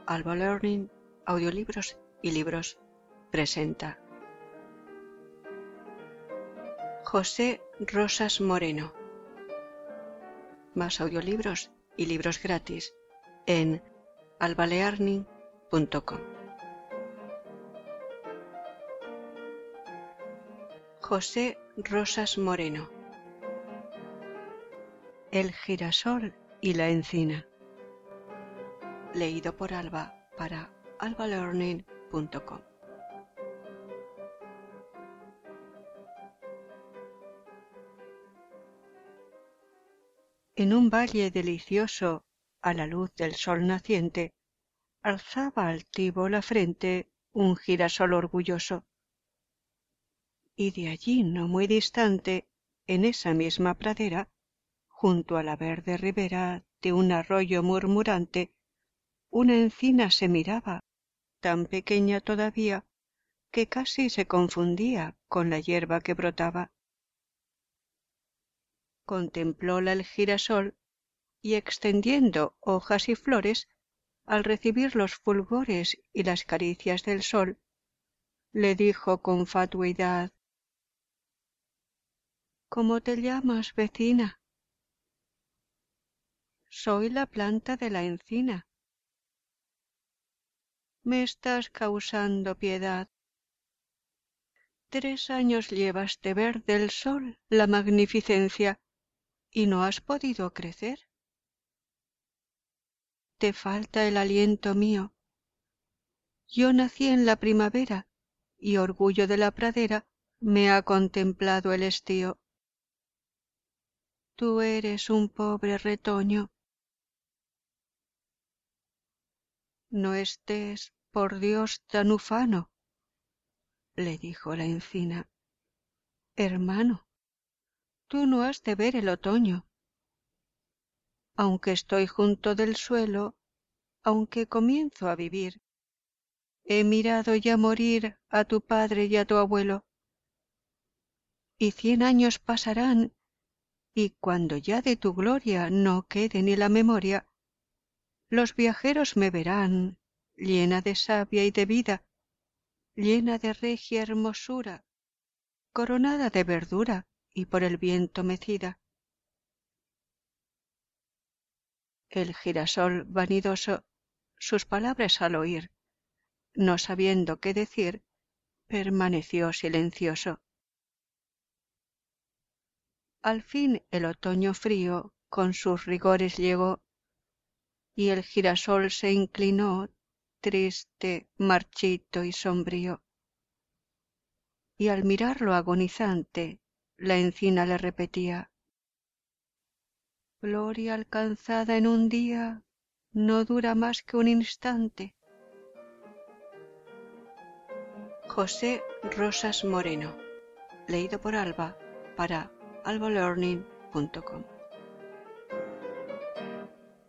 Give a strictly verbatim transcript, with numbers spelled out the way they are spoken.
Alba Learning, Audiolibros y Libros presenta José Rosas Moreno. Más audiolibros y libros gratis en alba learning punto com. José Rosas Moreno. El girasol y la encina. Leído por Alba para alba learning punto com. En un valle delicioso, a la luz del sol naciente, alzaba altivo la frente un girasol orgulloso. Y de allí no muy distante, en esa misma pradera, junto a la verde ribera de un arroyo murmurante, una encina se miraba, tan pequeña todavía, que casi se confundía con la hierba que brotaba. Contemplóla el girasol y, extendiendo hojas y flores, al recibir los fulgores y las caricias del sol, le dijo con fatuidad: ¿Cómo te llamas, vecina? Soy la planta de la encina. Me estás causando piedad. Tres años llevas de ver del sol la magnificencia y no has podido crecer. Te falta el aliento mío. Yo nací en la primavera y orgullo de la pradera me ha contemplado el estío. Tú eres un pobre retoño. No estés, por Dios, tan ufano, le dijo la encina. Hermano, tú no has de ver el otoño. Aunque estoy junto del suelo, aunque comienzo a vivir, he mirado ya morir a tu padre y a tu abuelo. Y cien años pasarán, y cuando ya de tu gloria no quede ni la memoria, los viajeros me verán, llena de savia y de vida, llena de regia hermosura, coronada de verdura y por el viento mecida. El girasol vanidoso, sus palabras al oír, no sabiendo qué decir, permaneció silencioso. Al fin el otoño frío con sus rigores llegó, y el girasol se inclinó, triste, marchito y sombrío. Y al mirarlo agonizante, la encina le repetía: gloria alcanzada en un día no dura más que un instante. José Rosas Moreno. Leído por Alba para alba learning punto com.